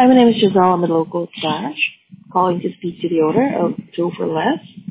Hi, my name is Giselle. I'm a local stash calling to speak to the owner of Two for Less.